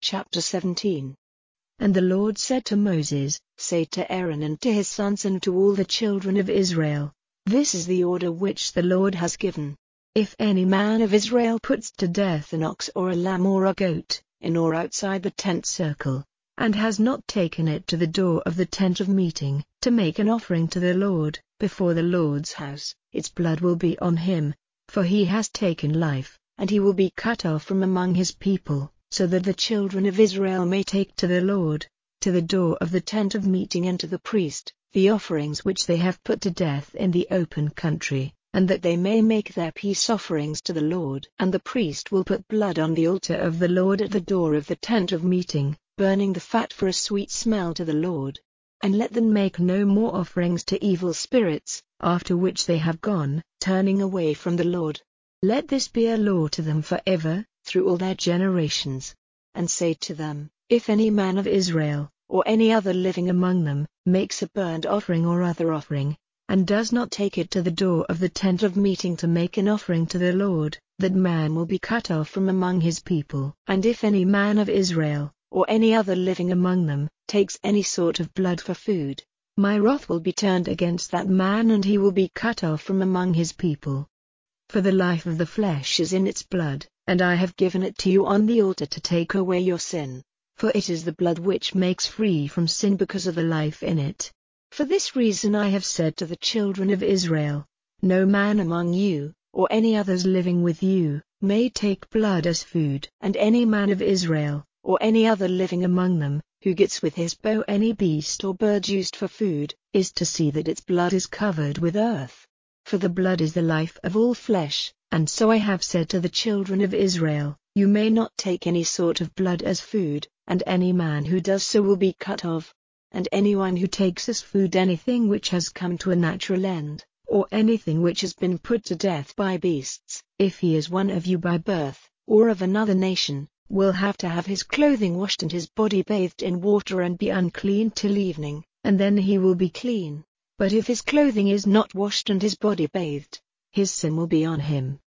Chapter 17. And the Lord said to Moses, Say to Aaron and to his sons and to all the children of Israel, this is the order which the Lord has given. If any man of Israel puts to death an ox or a lamb or a goat, in or outside the tent circle, and has not taken it to the door of the tent of meeting, to make an offering to the Lord, before the Lord's house, its blood will be on him, for he has taken life, and he will be cut off from among his people, so that the children of Israel may take to the Lord, to the door of the tent of meeting and to the priest, the offerings which they have put to death in the open country, and that they may make their peace offerings to the Lord. And the priest will put blood on the altar of the Lord at the door of the tent of meeting, burning the fat for a sweet smell to the Lord. And let them make no more offerings to evil spirits, after which they have gone, turning away from the Lord. Let this be a law to them forever, through all their generations. And say to them, if any man of Israel, or any other living among them, makes a burnt offering or other offering, and does not take it to the door of the tent of meeting to make an offering to the Lord, that man will be cut off from among his people. And if any man of Israel, or any other living among them, takes any sort of blood for food, my wrath will be turned against that man and he will be cut off from among his people. For the life of the flesh is in its blood, and I have given it to you on the altar to take away your sin, for it is the blood which makes free from sin because of the life in it. For this reason I have said to the children of Israel, no man among you, or any others living with you, may take blood as food. And any man of Israel, or any other living among them, who gets with his bow any beast or bird used for food, is to see that its blood is covered with earth. For the blood is the life of all flesh, and so I have said to the children of Israel, you may not take any sort of blood as food, and any man who does so will be cut off. And anyone who takes as food anything which has come to a natural end, or anything which has been put to death by beasts, if he is one of you by birth, or of another nation, will have to have his clothing washed and his body bathed in water and be unclean till evening, and then he will be clean. But if his clothing is not washed and his body bathed, his sin will be on him,